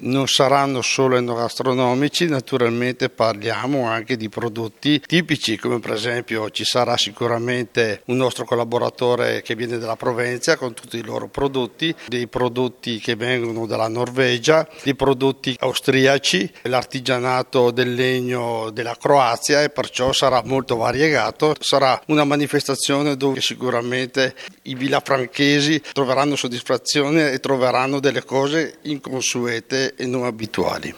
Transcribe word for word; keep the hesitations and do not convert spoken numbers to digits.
non saranno solo enogastronomici, naturalmente parliamo anche di prodotti tipici, come per esempio ci sarà sicuramente un nostro collaboratore che viene dalla Provenza con tutti i loro prodotti, dei prodotti che vengono dalla Norvegia, dei prodotti austriaci, l'artigianato del legno della Croazia, e perciò sarà molto variegato. Sarà una manifestazione dove sicuramente i villafranchesi troveranno soddisfazione e troveranno delle cose inconsuete e non abituali.